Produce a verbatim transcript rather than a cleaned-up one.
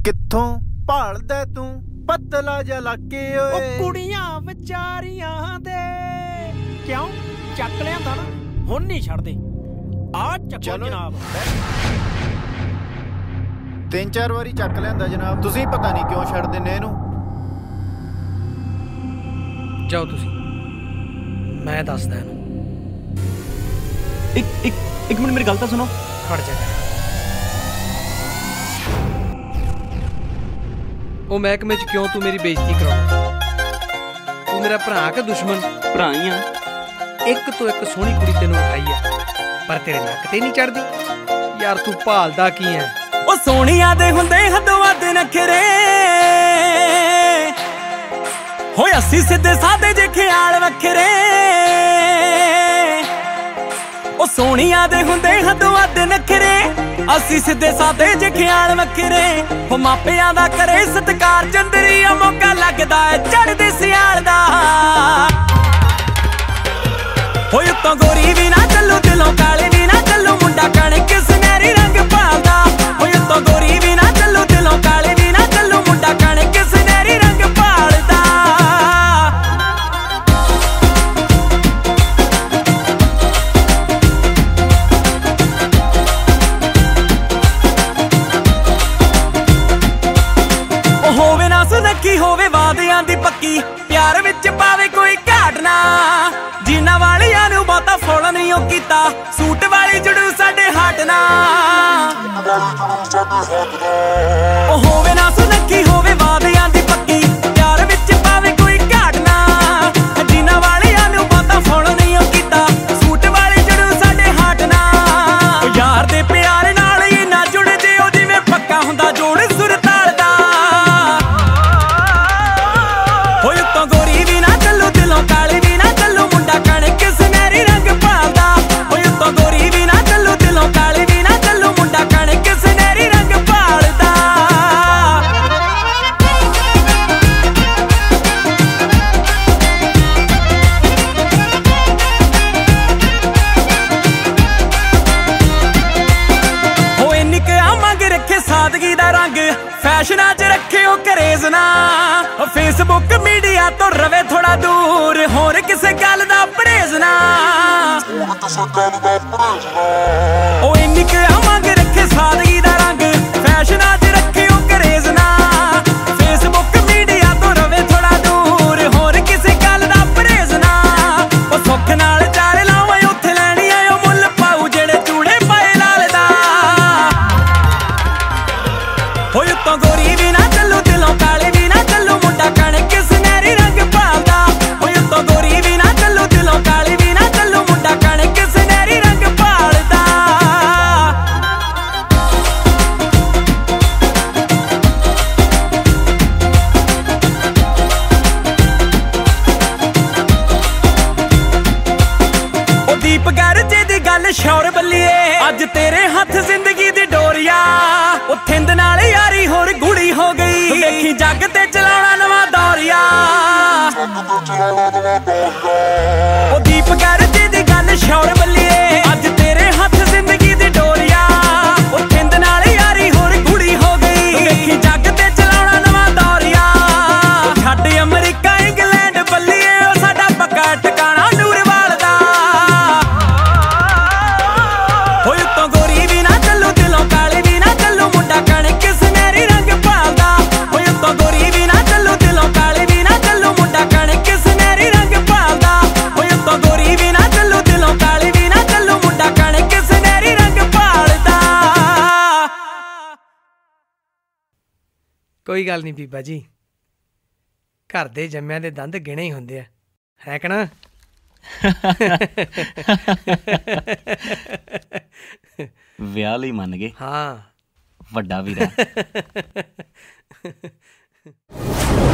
ਕਿੱਥੋਂ ਭਾਲਦਾ ਤੂੰ ਪਤਲਾ ਜਿਹਾ ਲਾਕੇ ਓਏ। ਉਹ ਕੁੜੀਆਂ ਵਿਚਾਰੀਆਂ ਦੇ ਕਿਉਂ ਚੱਕ ਲਿਆਂਦਾ ਨਾ, ਹੁਣ ਨਹੀਂ ਛੱਡਦੇ। ਆ ਚੱਕੋ ਜਨਾਬ। ਤਿੰਨ ਚਾਰ ਵਾਰੀ ਚੱਕ ਲਿਆਂਦਾ ਜਨਾਬ, ਤੁਸੀਂ ਪਤਾ ਨਹੀਂ ਕਿਉਂ ਛੱਡ ਦਿੰਦੇ ਇਹਨੂੰ। ਜਾਓ ਤੁਸੀਂ, ਮੈਂ ਦੱਸਦਾ ਇਹਨੂੰ। ਇੱਕ ਇੱਕ ਇੱਕ ਮਿੰਟ ਮੇਰੀ ਗੱਲ ਤਾਂ ਸੁਣੋ। ਖੜ ਜਾ। ਉਹ ਮਹਿਕਮੇ 'ਚ ਕਿਉਂ ਤੂੰ ਮੇਰੀ ਬੇਇੱਜ਼ਤੀ ਕਰਾਉਣਾ? ਤੂੰ ਮੇਰਾ ਭਰਾ ਕਿ ਦੁਸ਼ਮਨ? ਭਰਾ ਹੀ ਆ। ਇੱਕ ਤੋਂ ਇੱਕ ਸੋਹਣੀ ਕੁੜੀ ਤੈਨੂੰ ਵਿਖਾਈ ਆ, ਪਰ ਤੇਰੇ ਨੱਕ ਤੇ ਨਹੀਂ ਚੜਦੀ। ਯਾਰ ਤੂੰ ਭਾਲਦਾ ਕੀ ਐ? ਉਹ ਸੋਹਣੀਆਂ ਦੇ ਹੁੰਦੇ ਹੱਦੋਂ ਵੱਧ ਨਖਰੇ, ਹੋਏ ਅਸੀਂ ਸਿੱਧੇ ਸਾਦੇ ਜੇ ਖਿਆਲ ਵੱਖਰੇ। ਉਹ ਸੋਹਣੀਆਂ ਦੇ ਹੁੰਦੇ ਹੱਦੋਂ ਵੱਧ ਨਖਰੇ, ਅਸੀਂ ਸਿੱਧੇ ਸਾਦੇ ਜੇ ਖਿਆਲ ਵੱਖਰੇ। ਹੋ ਮਾਪਿਆਂ ਦਾ ਕਰੇ ਸਤਿਕਾਰ, ਚੰਦਰੀਆ ਮੌਕਾ ਲੱਗਦਾ ਏ ਚੜ੍ਹਦੇ ਸਿਆਲ ਦਾ। ਹੋਏ ਉੱਤੋਂ ਗੋਰੀ ਵੀ ਨਾ ਚੱਲੂ, ਦਿਲੋਂ ਕਾਲੇ ਵੀ ਨਾ ਚੱਲੂ, ਮੁੰਡਾ ਕਣਕ ਸੁਨਹਿਰੀ ਰੰਗ ਭਾਲਦਾ। ਹੋਏ ਉੱਤੋਂ ਗੋਰੀ ਵੀ ਨਾ ਚੱਲੂ, ਦਿਲੋਂ ਕਾਲੇ ਵੀ ਨਾ ਚੱਲੂ, ਮੁੰਡਾ ਕਣਕ ਸੁਨਹਿਰੀ ਰੰਗ ਭਾਲਦਾ। ਉਹ ਹੋਵੇ ਨਾ ਸੁਨੱਖੀ, ਹੋਵੇ ਵਾਅਦਿਆਂ ਦੀ ਪੱਕੀ, ਪਿਆਰ ਵਿੱਚ ਪਾਵੇ ਕੋਈ ਘਾਟ ਨਾ। ਜੀਨਾ ਵਾਲਿਆਂ ਨੂੰ ਬਹੁਤਾ ਫੋਲ ਨਹੀਂ ਉਹ ਕੀਤਾ, ਸੂਟ ਵਾਲੀ ਜੜੂ ਸਾਡੇ ਹੱਟ ਨਾ। ਉਹ ਹੋਵੇ ਨਾ ਸੁਨੱਖੀ, ਹੋਵੇ ਵਾਅਦਿਆਂ ਦੀ ਪੱਕੀ, ਪਿਆਰ ਵਿੱਚ ਪਾਵੇ ਕੋਈ ਘਾਟ ਨਾ। ਜੀਨਾ ਵਾਲਿਆਂ ਨੂੰ ਬਹੁਤਾ ਫੋਲ ਨਹੀਂ ਉਹ ਕੀਤਾ, ਸੂਟ ਵਾਲੀ ਜੜੂ ਸਾਡੇ ਹੱਟ ਨਾ। ਉਹ ਯਾਰ ਦੇ ਪਿਆਰ ਨਾਲ ਹੀ ਨਾ ਜੁੜ ਜਿਓ, ਜਿਵੇਂ ਪੱਕਾ ਹੁੰਦਾ ਜੋੜ ਸੁਰਤਾਲ ਦਾ। ਹੋਏ ਉੱਤੋਂ ਗੋਰੀ ਵੀ ਨਾ ਚੱਲੂ, ਦਿਲੋਂ ਕਾਲੀ ਵੀ ਨਾ ਚੱਲੂ, ਮੁੰਡਾ ਕਣਕ ਸੁਨਹਿਰੀ ਰੰਗ ਭਾਲਦਾ। ਹੋਏ ਉੱਤੋਂ ਗੋਰੀ ਵੀ ਨਾ ਚੱਲੂ, ਦਿਲੋਂ ਕਾਲੀ ਵੀ ਨਾ ਚੱਲੂ, ਮੁੰਡਾ ਕਣਕ ਸੁਨਹਿਰੀ ਰੰਗ ਭਾਲਦਾ। ਹੋਏ ਨਿੱਕਿਆ ਮੰਗ ਰੱਖੇ ਸਾਦਗੀ ਦਾ ਰੰਗ, ਫੈਸ਼ਨਾਂ 'ਚ ਰੱਖੇ ਉਹ ਕਰੇਜ਼ ਨਾ। ਉਹ ਫੇਸਬੁੱਕ ਮੀਡੀਆ ਤੋਂ ਰਵੇ ਥੋੜਾ ਦੂਰ, ਹੋਰ ਕਿਸੇ ਗੱਲ ਦਾ ਪਰਹੇਜ਼ ਨਾ। ਉਹ ਇੰਨੀ ਕੁ ਮੰਗ ਰੱਖੇ ਸਾਦਗੀ ਦਾ ਰੰਗ, ਫੈਸ਼ਨਾਂ 'ਚ ਰੱਖੇ ਉਹ ਕਰੇਜ਼ ਨਾ। ਫੇਸਬੁੱਕ ਮੀਡੀਆ ਤੋਂ ਰਵੇ ਥੋੜਾ ਦੂਰ, ਹੋਰ ਕਿਸੇ ਗੱਲ ਦਾ ਪਰਹੇਜ਼ ਨਾ। ਉਹ ਸੁੱਖ ਨਾਲ ਚਾਰ ਲਾਵਾਂ ਉੱਥੇ ਲੈਣੀ ਆ, ਉਹ ਮੁੱਲ ਪਾਉ ਜਿਹੜੇ ਚੂੜੇ ਪਾਏ ਲਾਲ ਦਾ। ਹੋਏ ਉੱਤੋਂ ਗੋਰੀ ਵੀ ਨਾ ਚੱਲੂ, ਦਿਲੋਂ ਕਾਲੇ ਵੀ ਨਾ ਚੱਲੂ, ਮੁੰਡਾ ਕਣਕ ਸੁਨਹਿਰੀ ਰੰਗ ਭਾਲਦਾ। ਹੋਏ ਉੱਤੋਂ ਗੋਰੀ ਵੀ ਨਾ ਚੱਲੂ, ਦਿਲੋਂ ਕਾਲੇ ਵੀ ਨਾ ਚੱਲੂ, ਮੁੰਡਾ ਕਣਕ ਸੁਨਹਿਰੀ ਰੰਗ ਭਾਲਦਾ। ਉਹ ਦੀਪ ਗਰਜੇ ਦੀ ਗੱਲ ਸ਼ੌਰ ਬੱਲੀਏ, ਅੱਜ ਤੇਰੇ ਹੱਥ ਜ਼ਿੰਦਗੀ ਦੀ ਡੋਰੀਆ। ਉਹ ਥਿੰਦ ਨਾਲ ਯਾਰੀ ਹੋਰ ਗੂੜੀ ਹੋ ਗਈ, ਦੇਖੀ ਜੱਗ ਤੇ ਚਲਾਉਣਾ ਨਵਾਂ ਦੌਰੀਆ। ਉਹ ਦੀਪ ਗਰਜੇ ਦੀ ਗੱਲ ਸ਼ੌਰ ਬੱਲੀਏ, ਅੱਜ ਤੇਰੇ ਹੱਥ ਜ਼ਿੰਦਗੀ ਦੀ ਡੋਰੀਆ। ਉਹ ਥਿੰਦ ਨਾਲ ਯਾਰੀ ਹੋਰ ਗੂੜੀ ਹੋ ਗਈ, ਦੇਖੀ ਜੱਗ ਤੇ ਚਲਾਉਣਾ ਨਵਾਂ ਦੌਰੀਆ। ਛੱਡ ਅਮਰੀਕਾ ਇੰਗਲੈਂਡ ਬੱਲੀਏ, ਉਹ ਸਾਡਾ ਪੱਕਾ ਟਿਕਾਣਾ ਨੂਰਵਾਲ ਦਾ। ਹੋਏ ਉੱਤੋਂ ਗੋਰੀ ਵੀ ਨਾ ਚੱਲੂ, ਦਿਲੋਂ ਕਾਲੇ ਵੀ ਨਾ ਚੱਲੂ, ਮੁੰਡਾ ਕਣਕ ਸੁਨਹਿਰੀ ਰੰਗ ਭਾਲਦਾ। ਹੋਏ ਉੱਤੋਂ ਗੋਰੀ ਵੀ ਨਾ ਚੱਲੂ, ਦਿਲੋਂ ਕਾਲੇ ਵੀ ਨਾ ਚੱਲੂ, ਮੁੰਡਾ ਕਣਕ ਸੁਨਹਿਰੀ ਰੰਗ ਭਾਲਦਾ। ਹੋਏ ਉੱਤੋਂ ਗੋਰੀ ਵੀ ਨਾ ਚੱਲੂ, ਦਿਲੋਂ ਕਾਲੇ ਵੀ ਨਾ ਚੱਲੂ, ਮੁੰਡਾ ਕਣਕ ਸੁਨਹਿਰੀ ਰੰਗ ਭਾਲਦਾ। ਕੋਈ ਗੱਲ ਨਹੀਂ ਬੀਬਾ ਜੀ, ਘਰ ਦੇ ਜੰਮਿਆਂ ਦੇ ਦੰਦ ਗਿਣੇ ਹੀ ਹੁੰਦੇ ਆ, ਹੈ ਕਿ ਨਾ? ਵਿਆਹ ਲਈ ਮੰਨ ਗਏ। ਹਾਂ, ਵੱਡਾ ਵੀਰਾ।